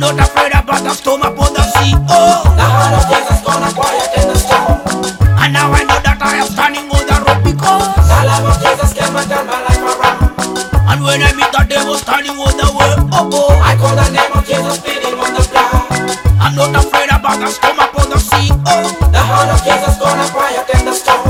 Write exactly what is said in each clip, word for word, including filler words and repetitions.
not afraid about the storm upon the sea. Oh, The hand of Jesus gonna quiet in the storm. and now I know that I am standing on the rock because The love of Jesus came and turned my life around. and when I meet the devil standing on the way, oh oh, I call the name of Jesus beating on the blood. I'm not afraid about the storm upon the sea. Oh, The hand of Jesus gonna quiet in the storm.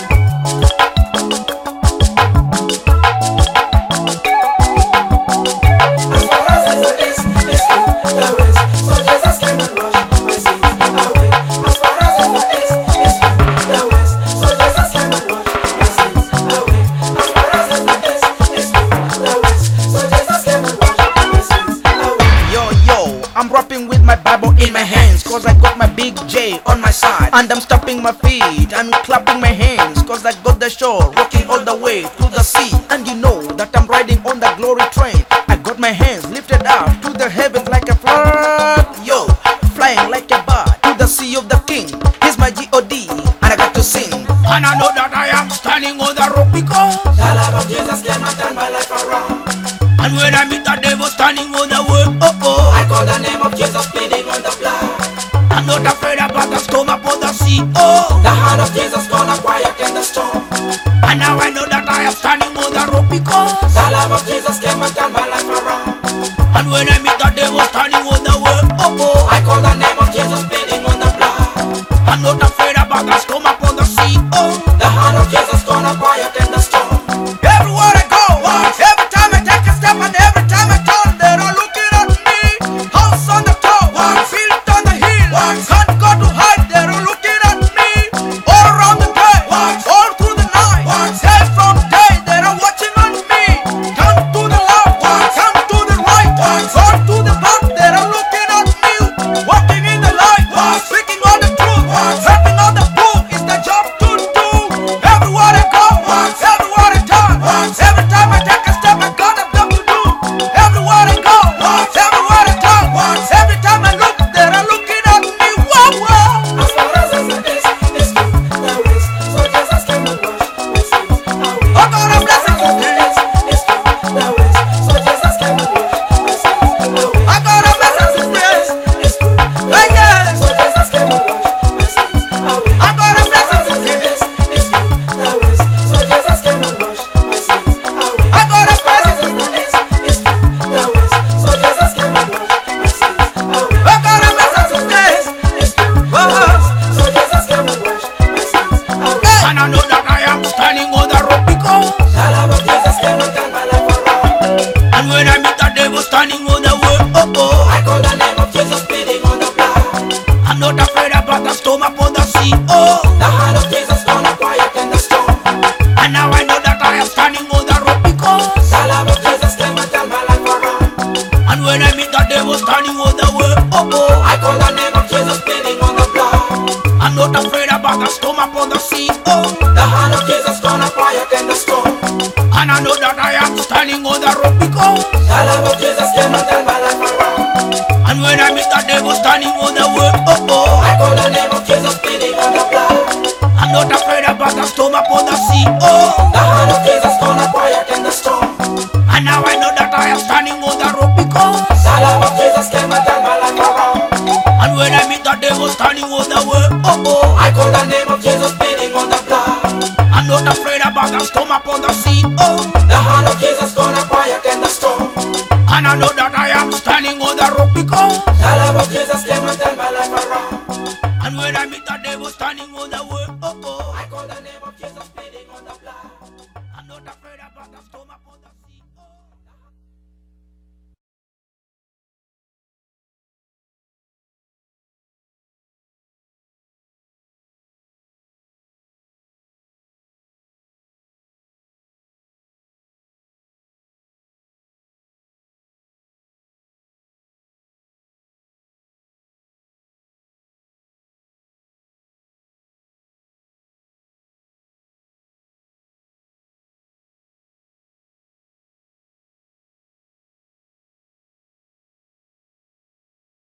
As far as the east is to the west, so Jesus came and washed my sins away. As far as the east is to the west, so Jesus came and washed my sins away. As far as the east is to the west, so Jesus came and washed my sins away. Yo, yo, I'm rapping with my Bible in my hands, cause I got my big J on my side. And I'm stomping my feet, I'm clapping my hands, cause I got the shore, rocking all the way to the sea. And you know that I'm riding on the glory train. I got my hands lifted up to the heavens like a flag. Yo, flying like a bird to the sea of the king. He's my G O D, and I got to sing. and I know that I am standing on the rock because The love of Jesus came and turned my life around. and when I meet the devil standing on the way, oh oh, I call the name of Jesus bleeding on the blood. I'm not afraid about the storm upon the sea. Oh, The hand of Jesus gonna quiet in the storm. and now I know that I am standing on the rock because The love of Jesus came and turned my life around. and when I meet the devil standing on the way, oh oh, I call the name of Jesus bleeding on the blood. I'm not afraid about the storm upon the sea. Oh, The hand of Jesus gonna quiet in the storm. Everywhere I go, every time I take a step and every time I turn, they're all looking at me. House on the top, field on the hill, can't go to hide, they're all looking at me. All around the day, all through the night, day from day, they're all watching on me. Come to the left, come to the right, go to the back, they're all looking at me. Walking in the light, speaking all the truth, helping all the poor is the job to do. Everywhere I go, everywhere I turn, every time I take a step, I got a job to do. Everywhere I go, everywhere I turn, every time I look, they're all looking at me. Wow, wow. As far as the east is to the west, so Jesus came and washed my sins away. Oh God, I'm blessing As you. far as the east is to the west, so Jesus came and washed my sins away. I got a As far as blessing the you. east is to the Hey, yeah. west, so Jesus came and washed my sins away. I got a As far as blessing the you. east is to the west, so Jesus came and washed my sins away. I got a As far as blessing the you. east is to the west, so Jesus came and washed my sins away. I got a As far as the blessing east is to the west, so Jesus came and washed my sins away. and I know that I am standing on the rock because The love of Jesus came and turned my life around. and when I meet the devil standing on the way, oh oh, I call the name of Jesus bleeding on the blood. I'm not afraid about the storm upon the sea. Oh, The hand of Jesus gonna quiet in the storm. and now I know that I am standing on the rock because The love of Jesus came and turned my life around. and when I meet the devil standing on the way, oh oh, I call the name of Jesus bleeding on the blood. I'm not afraid about the storm upon the sea. Oh, The hand of Jesus gonna quiet in the storm. and I know that I am standing on the rock because The love of Jesus came and turned my life around. and when I meet the devil standing on the way, oh oh, I call the name of Jesus bleeding on the blood. I'm not afraid about the storm upon the sea. Oh, The hand of Jesus gonna quiet in the storm. and now I know that I am standing on the rock because The love of Jesus came and turned my life around. and when I meet the devil standing on the way, oh oh, I call the name of Jesus bleeding on the blood. I'm not afraid about the storm upon the sea. Oh, The hand of Jesus gonna quiet in the storm. and I know that I am standing on the rock because The love of Jesus came and turned my life around. and when I meet the devil standing on the way, oh oh, I call the name of Jesus bleeding on the blood. I'm not afraid about the storm upon